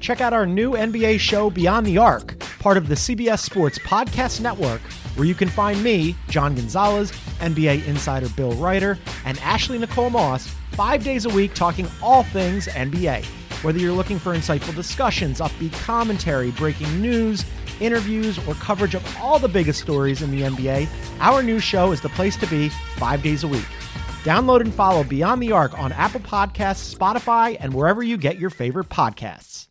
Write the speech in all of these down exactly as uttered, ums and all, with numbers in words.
Check out our new N B A show, Beyond the Arc, part of the C B S Sports Podcast Network, where you can find me, John Gonzalez, N B A insider Bill Ryder, and Ashley Nicole Moss, five days a week talking all things N B A. Whether you're looking for insightful discussions, upbeat commentary, breaking news, interviews, or coverage of all the biggest stories in the N B A, our new show is the place to be five days a week. Download and follow Beyond the Arc on Apple Podcasts, Spotify, and wherever you get your favorite podcasts.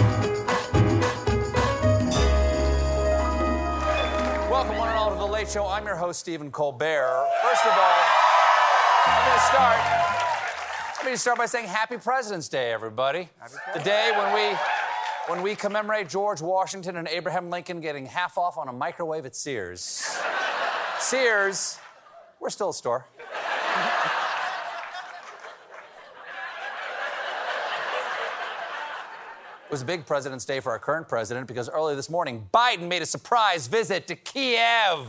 Welcome one and all to The Late Show. I'm your host, Stephen Colbert. First of all, I'm going to start... Let me start by saying Happy President's Day, everybody. The day when we when we commemorate George Washington and Abraham Lincoln getting half off on a microwave at Sears. Sears, we're still a store. It was a big President's Day for our current president because earlier this morning, Biden made a surprise visit to Kiev.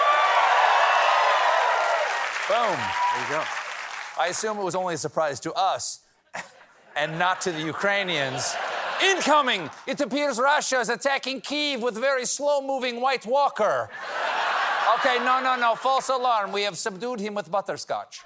Boom. There you go. I assume it was only a surprise to us and not to the Ukrainians. Incoming! It appears Russia is attacking Kyiv with a very slow-moving White Walker. Okay, no, no, no. False alarm. We have subdued him with butterscotch.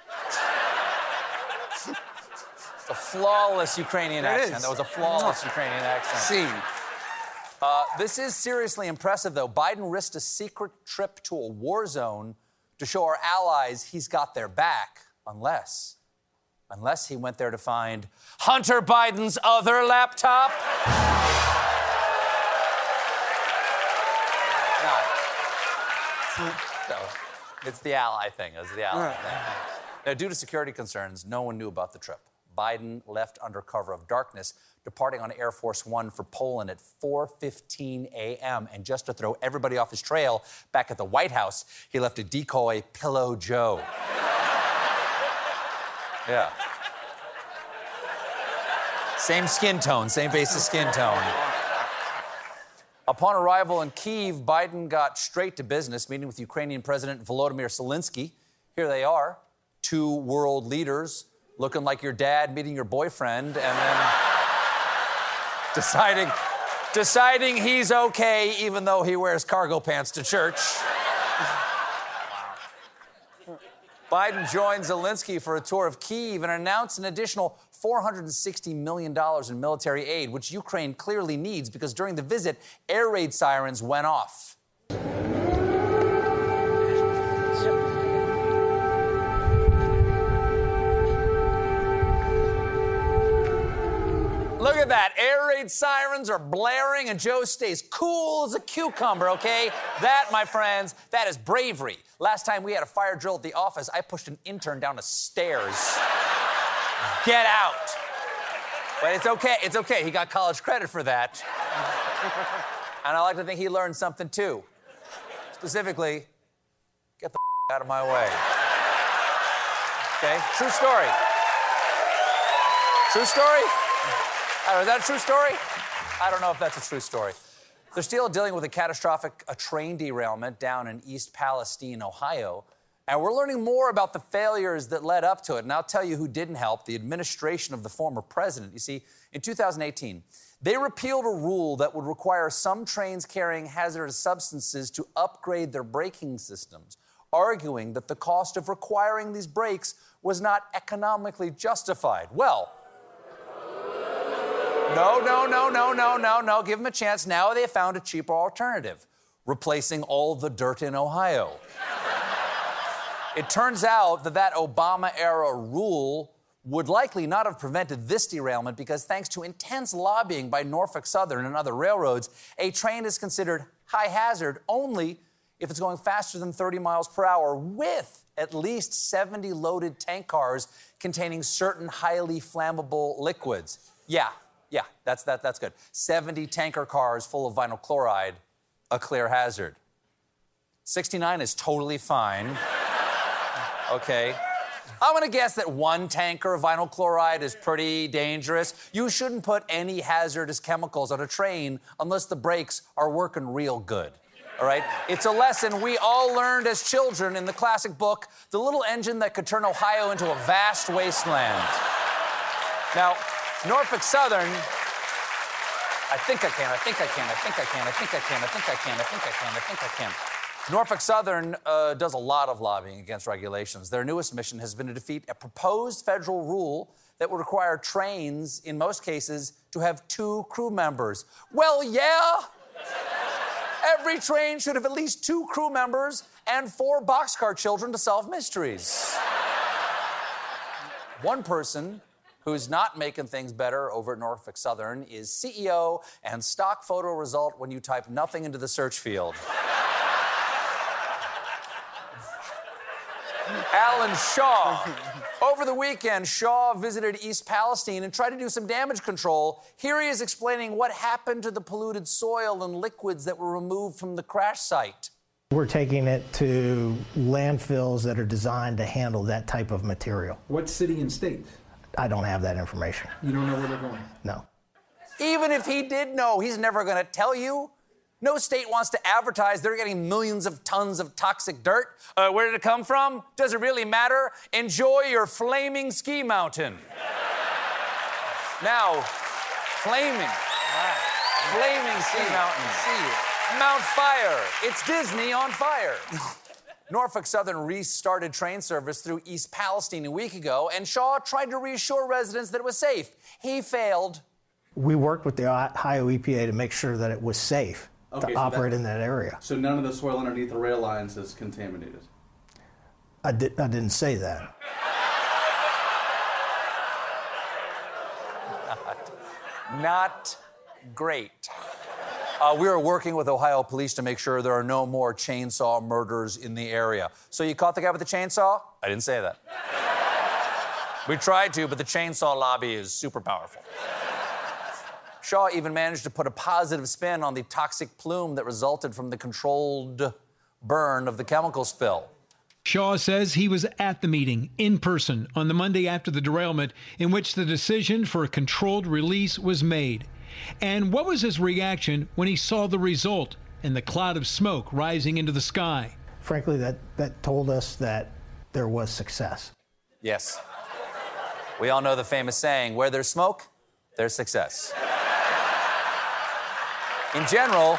A flawless Ukrainian There it accent. is. That was a flawless Ukrainian accent. Scene. Uh, this is seriously impressive, though. Biden risked a secret trip to a war zone to show our allies he's got their back. Unless, unless he went there to find Hunter Biden's other laptop. No. No. It's the ally thing. It's the ally thing. Now, due to security concerns, no one knew about the trip. Biden left under cover of darkness, departing on Air Force One for Poland at four fifteen a.m. And just to throw everybody off his trail, back at the White House, he left a decoy, Pillow Joe. Yeah. Same skin tone, same basic skin tone. Upon arrival in Kyiv, Biden got straight to business, meeting with Ukrainian President Volodymyr Zelensky. Here they are, two world leaders, looking like your dad meeting your boyfriend, and then deciding, deciding he's okay even though he wears cargo pants to church. Biden joined Zelensky for a tour of Kyiv and announced an additional four hundred sixty million dollars in military aid, which Ukraine clearly needs because during the visit, air raid sirens went off. Look at that. Air raid sirens are blaring and Joe stays cool as a cucumber, okay? That, my friends, that is bravery. Last time we had a fire drill at the office, I pushed an intern down the stairs. Get out. But it's okay. It's okay. He got college credit for that. And I like to think he learned something, too. Specifically, get the out of my way. Okay? True story. True story? I don't know, is that a true story? I don't know if that's a true story. They're still dealing with a catastrophic a train derailment down in East Palestine, Ohio. And we're learning more about the failures that led up to it. And I'll tell you who didn't help, the administration of the former president. You see, in two thousand eighteen, they repealed a rule that would require some trains carrying hazardous substances to upgrade their braking systems, arguing that the cost of requiring these brakes was not economically justified. Well, No, no, no, no, no, no, no. Give them a chance. Now they have found a cheaper alternative, replacing all the dirt in Ohio. It turns out that that Obama-era rule would likely not have prevented this derailment because thanks to intense lobbying by Norfolk Southern and other railroads, a train is considered high hazard only if it's going faster than thirty miles per hour with at least seventy loaded tank cars containing certain highly flammable liquids. Yeah. Yeah, that's, that, that's good. seventy tanker cars full of vinyl chloride, a clear hazard. sixty-nine is totally fine. Okay. I'm gonna guess that one tanker of vinyl chloride is pretty dangerous. You shouldn't put any hazardous chemicals on a train unless the brakes are working real good. All right? It's a lesson we all learned as children in the classic book, The Little Engine That Could Turn Ohio into a Vast Wasteland. Now, Norfolk Southern, I think I can, I think I can, I think I can, I think I can, I think I can, I think I can, I think I can. Norfolk Southern uh, does a lot of lobbying against regulations. Their newest mission has been to defeat a proposed federal rule that would require trains, in most cases, to have two crew members. Well, yeah. Every train should have at least two crew members and four boxcar children to solve mysteries. One person who's not making things better over at Norfolk Southern is C E O and stock photo result when you type nothing into the search field. Alan Shaw. Over the weekend, Shaw visited East Palestine and tried to do some damage control. Here he is explaining what happened to the polluted soil and liquids that were removed from the crash site. We're taking it to landfills that are designed to handle that type of material. What city and state? I don't have that information. You don't know where they're going? No. Even if he did know, he's never going to tell you. No state wants to advertise they're getting millions of tons of toxic dirt. Uh, where did it come from? Does it really matter? Enjoy your flaming ski mountain. Now, flaming. Flaming ski mountain. See it. Mount Fire. It's Disney on fire. Norfolk Southern restarted train service through East Palestine a week ago, and Shaw tried to reassure residents that it was safe. He failed. We worked with the Ohio E P A to make sure that it was safe okay, to so operate that, in that area. So none of the soil underneath the rail lines is contaminated? I, did, I didn't say that. Not, not great. Uh, we are working with Ohio police to make sure there are no more chainsaw murders in the area. So you caught the guy with the chainsaw? I didn't say that. We tried to, but the chainsaw lobby is super powerful. Shaw even managed to put a positive spin on the toxic plume that resulted from the controlled burn of the chemical spill. Shaw says he was at the meeting in person on the Monday after the derailment in which the decision for a controlled release was made. And what was his reaction when he saw the result and the cloud of smoke rising into the sky? Frankly, that, that told us that there was success. Yes. We all know the famous saying, where there's smoke, there's success. In general,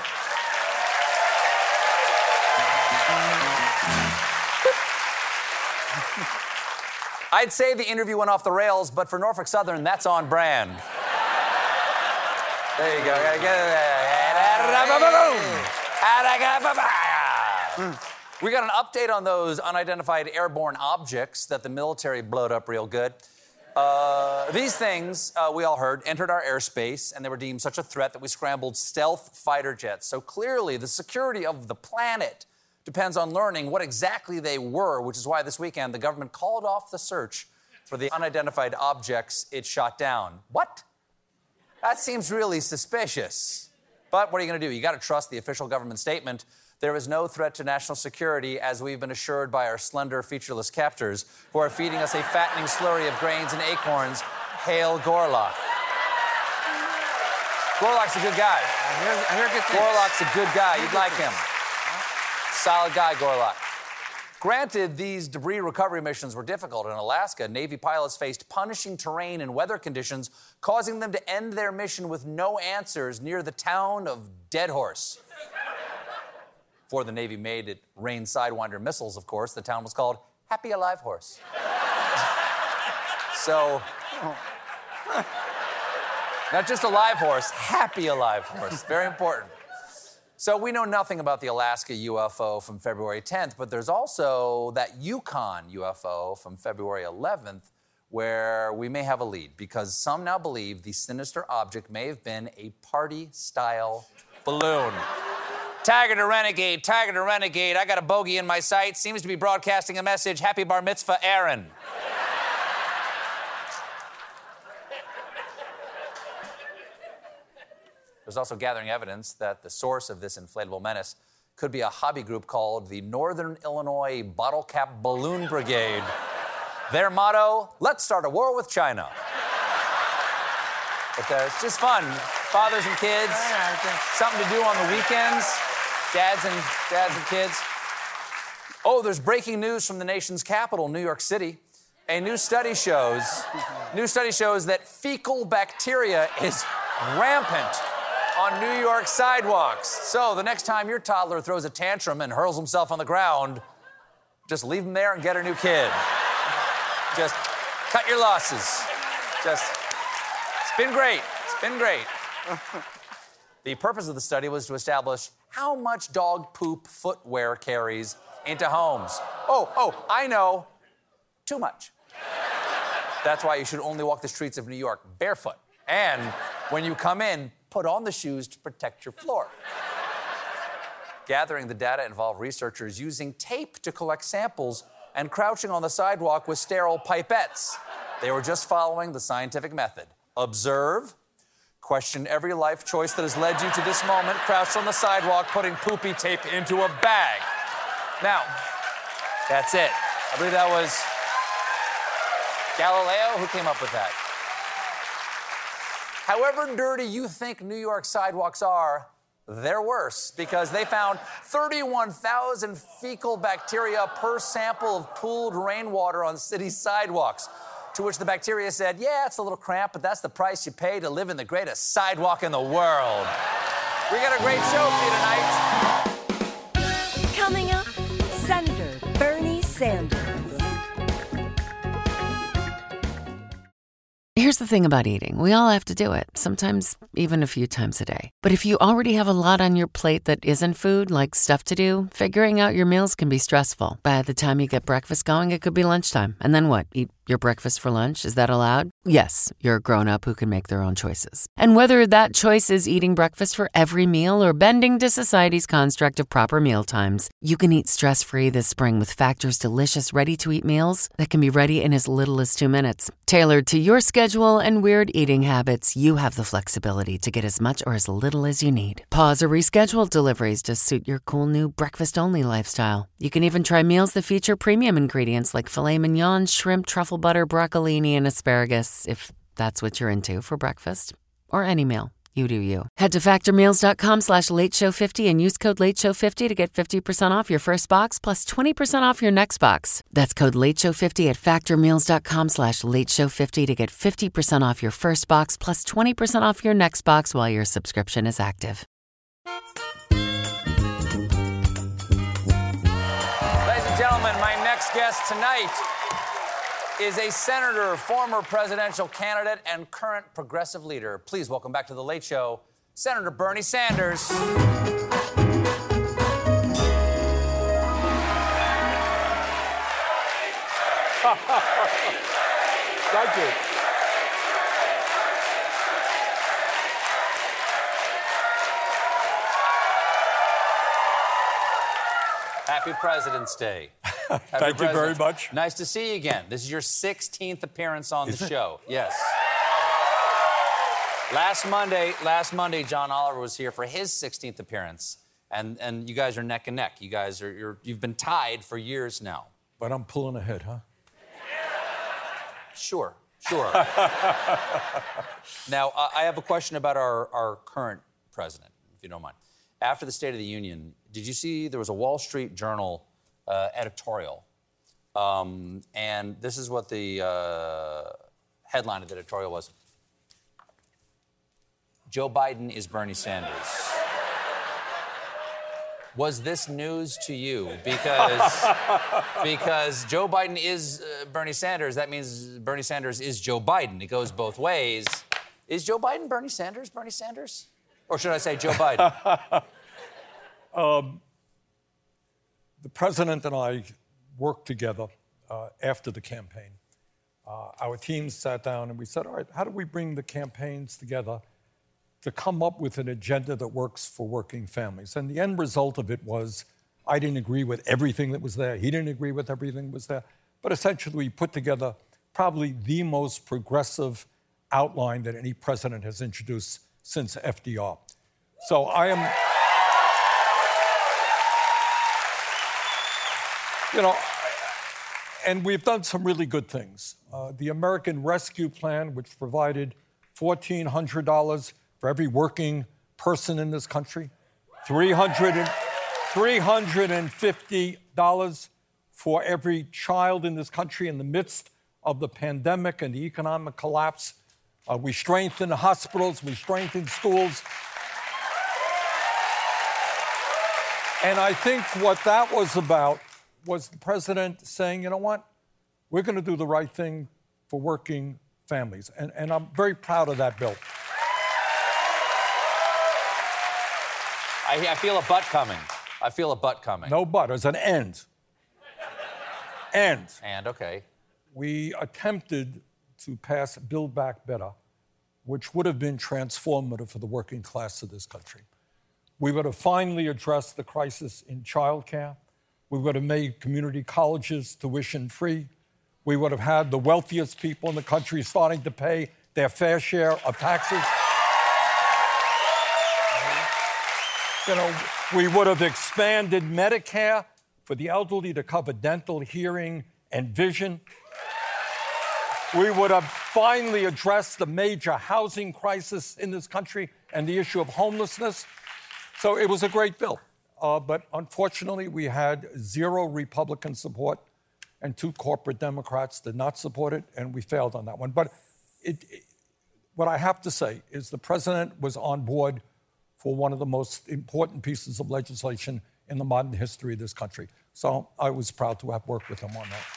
I'd say the interview went off the rails, but for Norfolk Southern, that's on brand. There you go. We got an update on those unidentified airborne objects that the military blowed up real good. Uh, these things, uh, we all heard, entered our airspace, and they were deemed such a threat that we scrambled stealth fighter jets. So clearly, the security of the planet depends on learning what exactly they were, which is why this weekend the government called off the search for the unidentified objects it shot down. What? That seems really suspicious. But what are you going to do? You got to trust the official government statement. There is no threat to national security, as we've been assured by our slender, featureless captors, who are feeding us a fattening slurry of grains and acorns. Hail Gorlock. Gorlock's a good guy. I hear, I hear good things. Gorlock's a good guy. You'd like him. Solid guy, Gorlock. Granted, these debris recovery missions were difficult. In Alaska, Navy pilots faced punishing terrain and weather conditions, causing them to end their mission with no answers near the town of Deadhorse. Before the Navy made it rain Sidewinder missiles, of course, the town was called Happy Alive Horse. So, not just a live horse, Happy Alive Horse. Very important. So we know nothing about the Alaska U F O from February tenth, but there's also that Yukon U F O from February eleventh, where we may have a lead, because some now believe the sinister object may have been a party-style balloon. Tiger to Renegade, Tiger to Renegade, I got a bogey in my sight, seems to be broadcasting a message, happy bar mitzvah, Aaron. There's also gathering evidence that the source of this inflatable menace could be a hobby group called the Northern Illinois Bottle Cap Balloon Brigade. Their motto, let's start a war with China. But uh, it's just fun. Fathers and kids, something to do on the weekends. Dads and dads and kids. Oh, there's breaking news from the nation's capital, New York City. A new study shows, new study shows that fecal bacteria is rampant on New York sidewalks. So the next time your toddler throws a tantrum and hurls himself on the ground, just leave him there and get a new kid. Just cut your losses. Just, it's been great. It's been great. The purpose of the study was to establish how much dog poop footwear carries into homes. Oh, oh, I know. Too much. That's why you should only walk the streets of New York barefoot. And when you come in, put on the shoes to protect your floor. Gathering the data involved researchers using tape to collect samples and crouching on the sidewalk with sterile pipettes. They were just following the scientific method. Observe, question every life choice that has led you to this moment, crouched on the sidewalk, putting poopy tape into a bag. Now, that's it. I believe that was Galileo who came up with that. However dirty you think New York sidewalks are, they're worse because they found thirty-one thousand fecal bacteria per sample of pooled rainwater on city sidewalks. To which the bacteria said, yeah, it's a little cramped, but that's the price you pay to live in the greatest sidewalk in the world. We got a great show for you tonight. Coming up, Senator Bernie Sanders. Here's the thing about eating. We all have to do it, sometimes even a few times a day. But if you already have a lot on your plate that isn't food, like stuff to do, figuring out your meals can be stressful. By the time you get breakfast going, it could be lunchtime. And then what? Eat your breakfast for lunch? Is that allowed? Yes, you're a grown-up who can make their own choices. And whether that choice is eating breakfast for every meal or bending to society's construct of proper meal times, you can eat stress-free this spring with Factor's delicious ready-to-eat meals that can be ready in as little as two minutes. Tailored to your schedule and weird eating habits, you have the flexibility to get as much or as little as you need. Pause or reschedule deliveries to suit your cool new breakfast-only lifestyle. You can even try meals that feature premium ingredients like filet mignon, shrimp, truffle butter, broccolini, and asparagus, if that's what you're into for breakfast. Or any meal. You do you. Head to factormeals.com slash late show 50 and use code late show fifty to get fifty percent off your first box plus twenty percent off your next box. That's code late show fifty at factormeals.com slash late show 50 to get fifty percent off your first box plus twenty percent off your next box while your subscription is active. Ladies and gentlemen, my next guest tonight is a senator, former presidential candidate, and current progressive leader. Please welcome back to The Late Show, Senator Bernie Sanders. Thank you. Happy President's Day. Happy Thank you very President's- much. Nice to see you again. This is your sixteenth appearance on Is the it? show. Yes. Last Monday, last Monday, John Oliver was here for his sixteenth appearance, and and you guys are neck and neck. You guys are you're, you've been tied for years now. But I'm pulling ahead, huh? Sure, sure. Now, uh, I have a question about our, our current president, if you don't mind. After the State of the Union, did you see there was a Wall Street Journal uh, editorial? Um, and this is what the uh, headline of the editorial was. Joe Biden is Bernie Sanders. Was this news to you? Because, because Joe Biden is uh, Bernie Sanders, that means Bernie Sanders is Joe Biden. It goes both ways. Is Joe Biden Bernie Sanders, Bernie Sanders? Or should I say Joe Biden? um, the president and I worked together uh, after the campaign. Uh, our teams sat down and we said, all right, how do we bring the campaigns together to come up with an agenda that works for working families? And the end result of it was, I didn't agree with everything that was there. He didn't agree with everything that was there. But essentially, we put together probably the most progressive outline that any president has introduced since F D R. So I am, you know, and we've done some really good things. Uh, the American Rescue Plan, which provided fourteen hundred dollars for every working person in this country, three hundred fifty dollars for every child in this country in the midst of the pandemic and the economic collapse. Uh, we strengthened the hospitals, we strengthened schools. And I think what that was about was the president saying, you know what, we're going to do the right thing for working families. And, and I'm very proud of that bill. I, I feel a butt coming. I feel a butt coming. No but, as an end. And. And, okay. We attempted to pass Build Back Better, which would have been transformative for the working class of this country. We would have finally addressed the crisis in childcare. We would have made community colleges tuition-free. We would have had the wealthiest people in the country starting to pay their fair share of taxes. You know, we would have expanded Medicare for the elderly to cover dental, hearing, and vision. We would have finally addressed the major housing crisis in this country and the issue of homelessness. So it was a great bill. Uh, but unfortunately, we had zero Republican support and two corporate Democrats did not support it, and we failed on that one. But it, it, what I have to say is the president was on board for one of the most important pieces of legislation in the modern history of this country. So I was proud to have worked with him on that.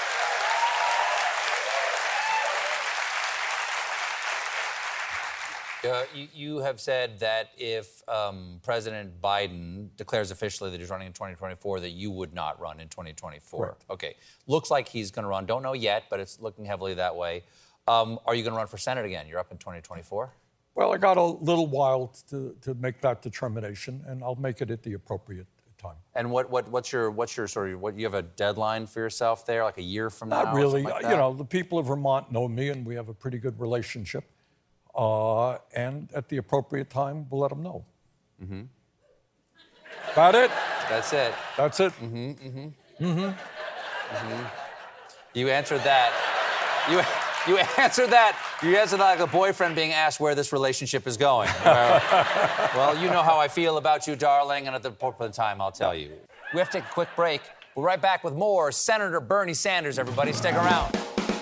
Uh, you, you have said that if um, President Biden declares officially that he's running in twenty twenty-four, that you would not run in twenty twenty-four. Correct. Okay. Looks like he's going to run. Don't know yet, but it's looking heavily that way. Um, are you going to run for Senate again? You're up in twenty twenty-four? Well, I got a little while to, to make that determination, and I'll make it at the appropriate time. And what, what what's your what's your sort of what you have a deadline for yourself there, like a year from now? Not really. Like you know, the people of Vermont know me, and we have a pretty good relationship. Uh, and at the appropriate time, we'll let them know. Mm-hmm. About it? That's it. That's it. Mm-hmm. Mm-hmm. Mm-hmm. Mm-hmm. You answered that. You you answered that. You answered that like a boyfriend being asked where this relationship is going. Uh, well, you know how I feel about you, darling, and at the appropriate time, I'll tell you. We have to take a quick break. We're right back with more Senator Bernie Sanders, everybody. Stick around.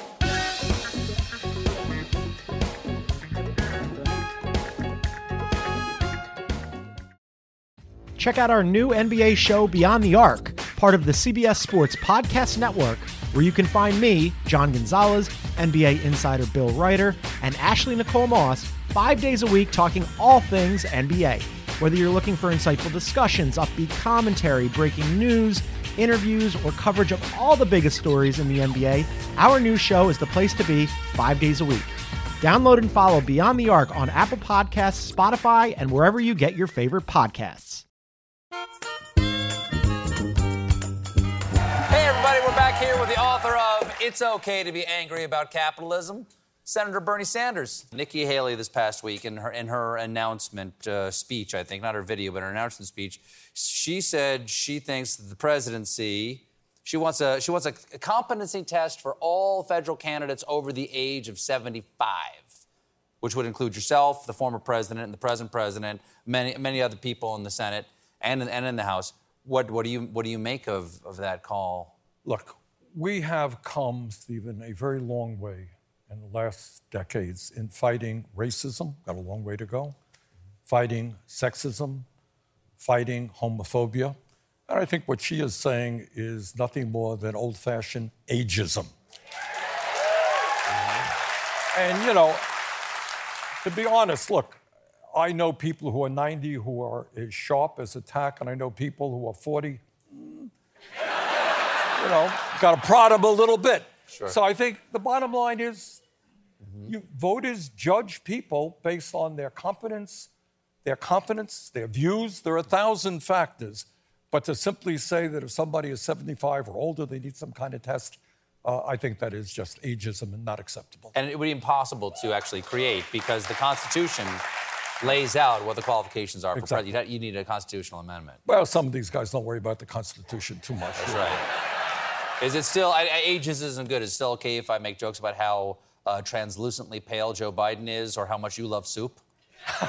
Check out our new N B A show, Beyond the Arc, part of the C B S Sports Podcast Network, where you can find me, John Gonzalez, N B A insider Bill Reiter, and Ashley Nicole Moss, five days a week talking all things N B A. Whether you're looking for insightful discussions, upbeat commentary, breaking news, interviews, or coverage of all the biggest stories in the N B A, our new show is the place to be five days a week. Download and follow Beyond the Arc on Apple Podcasts, Spotify, and wherever you get your favorite podcasts. Hey, everybody, we're back here with the author of It's Okay to Be Angry About Capitalism, Senator Bernie Sanders. Nikki Haley this past week, in her in her announcement uh, speech, I think, not her video, but her announcement speech, she said she thinks that the presidency, she wants a she wants a competency test for all federal candidates over the age of seventy-five, which would include yourself, the former president, and the present president, many many other people in the Senate and and in the House. What what do you what do you make of, of that call? Look, we have come, Stephen, a very long way in the last decades in fighting racism, got a long way to go, fighting sexism, fighting homophobia. And I think what she is saying is nothing more than old-fashioned ageism. Mm-hmm. And, you know, to be honest, look, I know people who are ninety who are as sharp as a tack, and I know people who are forty, you know, got to prod them a little bit. Sure. So I think the bottom line is mm-hmm. you voters judge people based on their competence, their confidence, their views. There are a thousand factors. But to simply say that if somebody is seventy-five or older, they need some kind of test, uh, I think that is just ageism and not acceptable. And it would be impossible to actually create because the Constitution lays out what the qualifications are Exactly. for president. You need a constitutional amendment. Well, some of these guys don't worry about the Constitution too much. That's right. Is it still, I, I, ages isn't good. Is it still okay if I make jokes about how uh, translucently pale Joe Biden is or how much you love soup? Is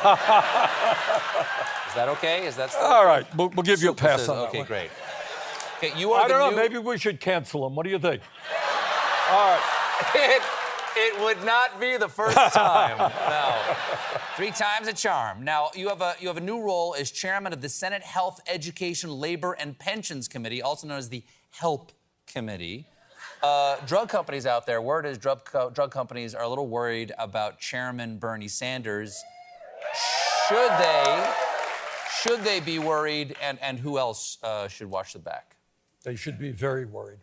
that okay? Is that still All okay? right, we'll, we'll give you a Soup pass says, on that Okay, one. great. Okay, you are I don't the know, new... maybe we should cancel him. What do you think? All right. It, it would not be the first time. No. Three times a charm. Now, you have a you have a new role as chairman of the Senate Health, Education, Labor, and Pensions Committee, also known as the HELP Committee. Uh, drug companies out there, word is drug, co- drug companies are a little worried about Chairman Bernie Sanders. Should they, should they be worried, and, and who else uh, should watch the back? They should be very worried.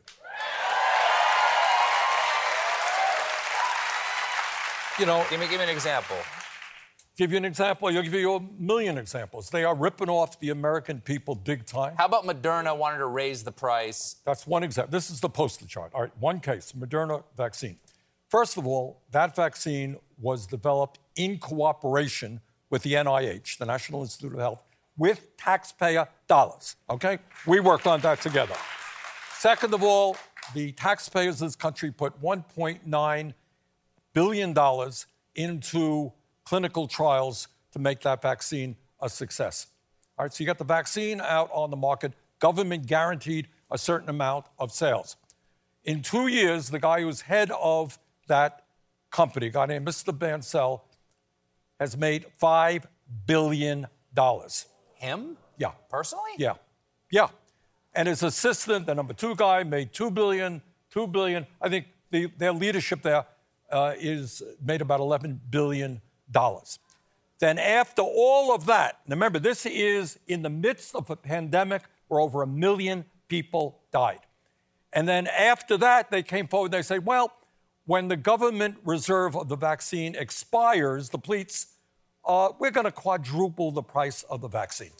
You know, give me, give me an example. Give you an example. I'll give you a million examples. They are ripping off the American people big time. How about Moderna wanted to raise the price? That's one example. This is the poster chart. All right, one case, Moderna vaccine. First of all, that vaccine was developed in cooperation with the N I H, the National Institute of Health, with taxpayer dollars, okay? We worked on that together. Second of all, the taxpayers of this country put one point nine billion dollars into clinical trials to make that vaccine a success. All right, so you got the vaccine out on the market. Government guaranteed a certain amount of sales. In two years, the guy who's head of that company, a guy named Mister Bancel, has made five billion dollars. Him? Yeah. Personally? Yeah. Yeah. And his assistant, the number two guy, made two billion dollars, two billion dollars. I think the, their leadership there uh, is made about eleven billion dollars. Then after all of that, remember, this is in the midst of a pandemic where over a million people died. And then after that, they came forward and they say, well, when the government reserve of the vaccine expires, depletes, uh, we're going to quadruple the price of the vaccine.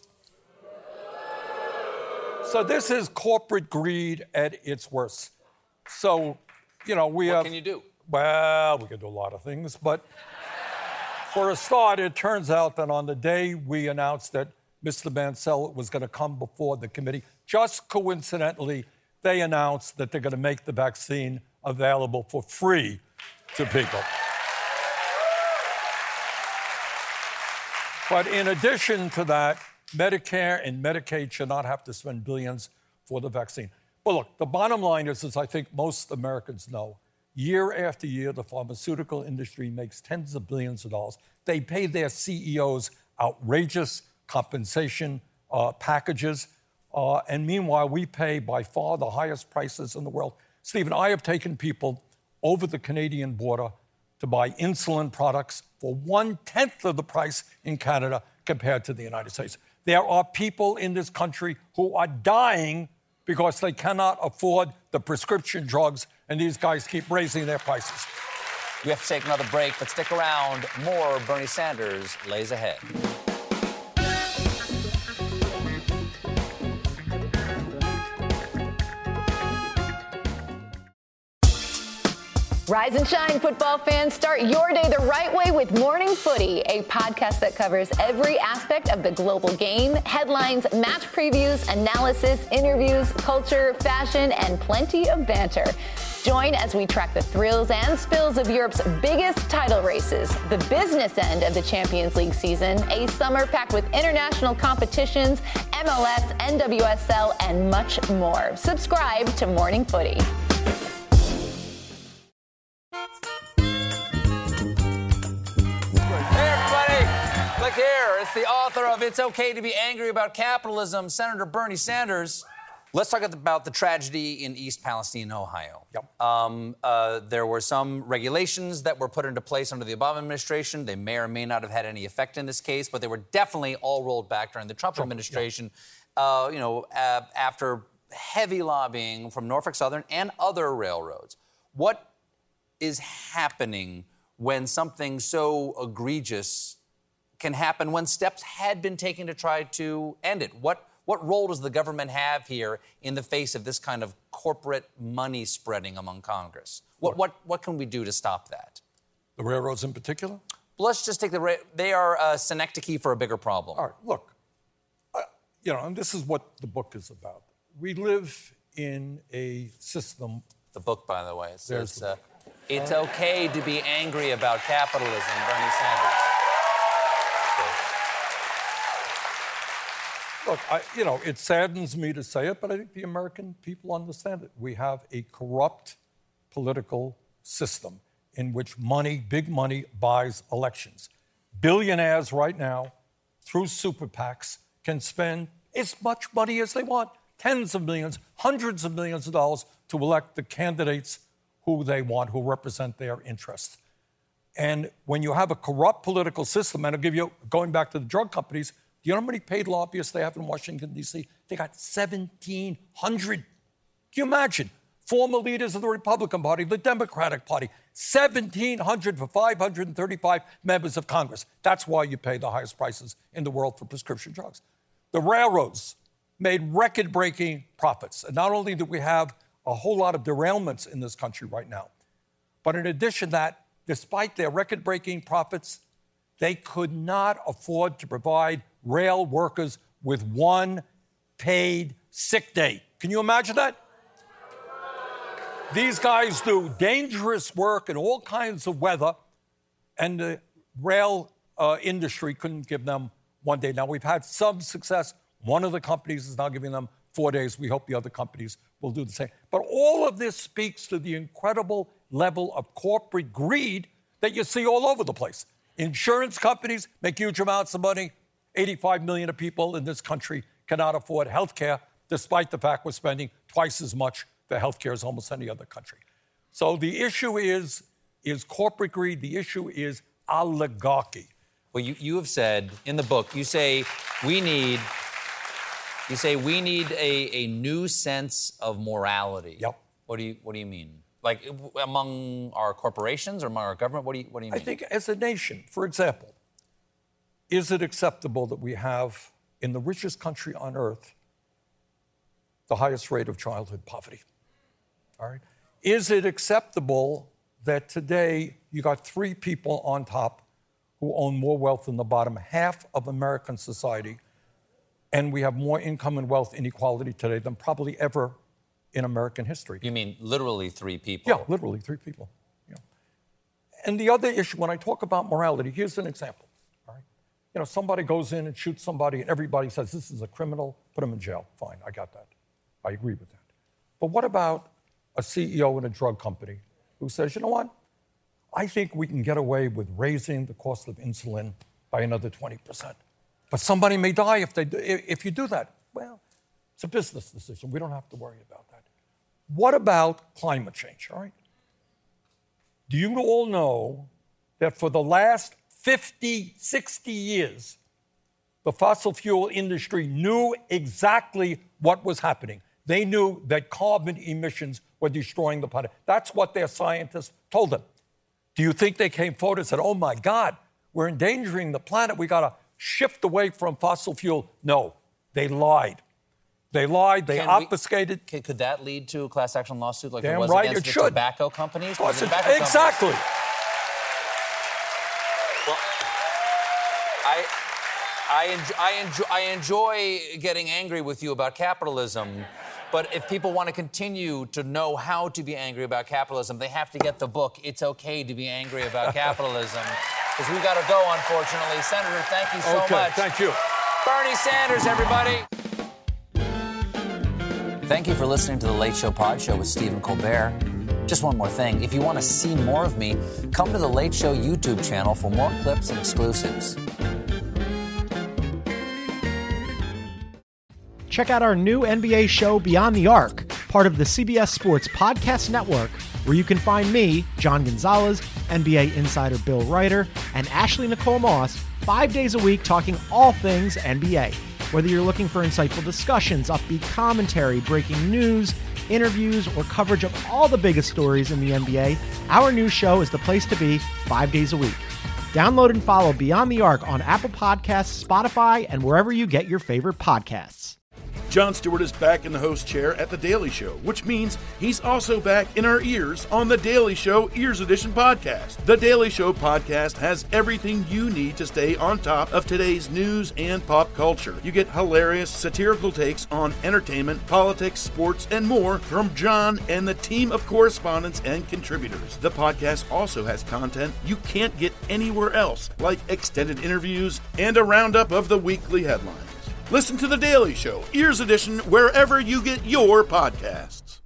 So this is corporate greed at its worst. So, you know, we what have... What can you do? Well, we can do a lot of things, but... For a start, it turns out that on the day we announced that Mister Bancel was going to come before the committee, just coincidentally, they announced that they're going to make the vaccine available for free to people. But in addition to that, Medicare and Medicaid should not have to spend billions for the vaccine. But look, the bottom line is, as I think most Americans know, year after year, the pharmaceutical industry makes tens of billions of dollars. They pay their C E Os outrageous compensation uh, packages. Uh, and meanwhile, we pay by far the highest prices in the world. Stephen, I have taken people over the Canadian border to buy insulin products for one-tenth of the price in Canada compared to the United States. There are people in this country who are dying because they cannot afford the prescription drugs, and these guys keep raising their prices. We have to take another break, but stick around. More Bernie Sanders lays ahead. Rise and shine, football fans. Start your day the right way with Morning Footy, a podcast that covers every aspect of the global game, headlines, match previews, analysis, interviews, culture, fashion, and plenty of banter. Join as we track the thrills and spills of Europe's biggest title races, the business end of the Champions League season, a summer packed with international competitions, M L S, N W S L, and much more. Subscribe to Morning Footy. Look here, it's the author of It's Okay to Be Angry About Capitalism, Senator Bernie Sanders. Let's talk about the tragedy in East Palestine, Ohio. Yep. Um, uh, there were some regulations that were put into place under the Obama administration. They may or may not have had any effect in this case, but they were definitely all rolled back during the Trump, Trump administration. Yeah. Uh, you know, uh, after heavy lobbying from Norfolk Southern and other railroads. What is happening when something so egregious can happen when steps had been taken to try to end it? What what role does the government have here in the face of this kind of corporate money spreading among Congress? What what what can we do to stop that? The railroads in particular? Let's just take the ra- they are a synecdoche for a bigger problem. All right, look, uh, you know, and this is what the book is about. We live in a system. The book, by the way, it says the uh, it's okay to be angry about capitalism, Bernie Sanders. Look, I, you know, it saddens me to say it, but I think the American people understand it. We have a corrupt political system in which money, big money, buys elections. billionaires right now, through super PACs, can spend as much money as they want, tens of millions, hundreds of millions of dollars, to elect the candidates who they want, who represent their interests. And when you have a corrupt political system, and I'll give you, going back to the drug companies, do you know how many paid lobbyists they have in Washington, D C? They got seventeen hundred. Can you imagine? Former leaders of the Republican Party, the Democratic Party, seventeen hundred for five hundred thirty-five members of Congress. That's why you pay the highest prices in the world for prescription drugs. The railroads made record-breaking profits. And not only do we have a whole lot of derailments in this country right now, but in addition to that, despite their record-breaking profits, they could not afford to provide rail workers with one paid sick day. Can you imagine that? These guys do dangerous work in all kinds of weather, and the rail uh, industry couldn't give them one day. Now, we've had some success. One of the companies is now giving them four days. We hope the other companies will do the same. But all of this speaks to the incredible level of corporate greed that you see all over the place. Insurance companies make huge amounts of money. eighty-five million of people in this country cannot afford health care, despite the fact we're spending twice as much for health care as almost any other country. So the issue is, is corporate greed. The issue is oligarchy. Well, you, you have said in the book, you say we need, you say we need a, a new sense of morality. Yep. What do you, what do you mean? Like among our corporations or among our government? What do you, what do you mean? I think as a nation, for example, is it acceptable that we have, in the richest country on earth, the highest rate of childhood poverty? All right. Is it acceptable that today you got three people on top who own more wealth than the bottom half of American society, and we have more income and wealth inequality today than probably ever in American history? You mean literally three people? Yeah, literally three people. Yeah. And the other issue, when I talk about morality, here's an example. All right. You know, somebody goes in and shoots somebody, and everybody says, this is a criminal, put him in jail. Fine, I got that. I agree with that. But what about a C E O in a drug company who says, you know what? I think we can get away with raising the cost of insulin by another twenty percent. But somebody may die if, they, if you do that. Well, it's a business decision. We don't have to worry about that. What about climate change, all right? Do you all know that for the last fifty, sixty years, the fossil fuel industry knew exactly what was happening? They knew that carbon emissions were destroying the planet. That's what their scientists told them. Do you think they came forward and said, oh, my God, we're endangering the planet. We got to shift away from fossil fuel? No, they lied. They lied. They Can obfuscated. We, could that lead to a class action lawsuit like Damn there was right against it the should. tobacco companies? Of course The it- tobacco exactly. Companies, well, I, I, enjoy, I, enjoy, I enjoy getting angry with you about capitalism. But if people want to continue to know how to be angry about capitalism, they have to get the book, It's Okay to Be Angry About Capitalism. Because we've got to go, unfortunately. Senator, thank you so okay, much. thank you. Bernie Sanders, everybody. Thank you for listening to The Late Show Pod Show with Stephen Colbert. Just one more thing. If you want to see more of me, come to The Late Show YouTube channel for more clips and exclusives. Check out our new N B A show, Beyond the Arc, part of the C B S Sports Podcast Network, where you can find me, John Gonzalez, N B A insider Bill Reiter, and Ashley Nicole Moss, five days a week talking all things N B A. Whether you're looking for insightful discussions, upbeat commentary, breaking news, interviews, or coverage of all the biggest stories in the N B A, our new show is the place to be five days a week. Download and follow Beyond the Arc on Apple Podcasts, Spotify, and wherever you get your favorite podcasts. Jon Stewart is back in the host chair at The Daily Show, which means he's also back in our ears on The Daily Show Ears Edition podcast. The Daily Show podcast has everything you need to stay on top of today's news and pop culture. You get hilarious, satirical takes on entertainment, politics, sports, and more from Jon and the team of correspondents and contributors. The podcast also has content you can't get anywhere else, like extended interviews and a roundup of the weekly headlines. Listen to The Daily Show, Ears Edition, wherever you get your podcasts.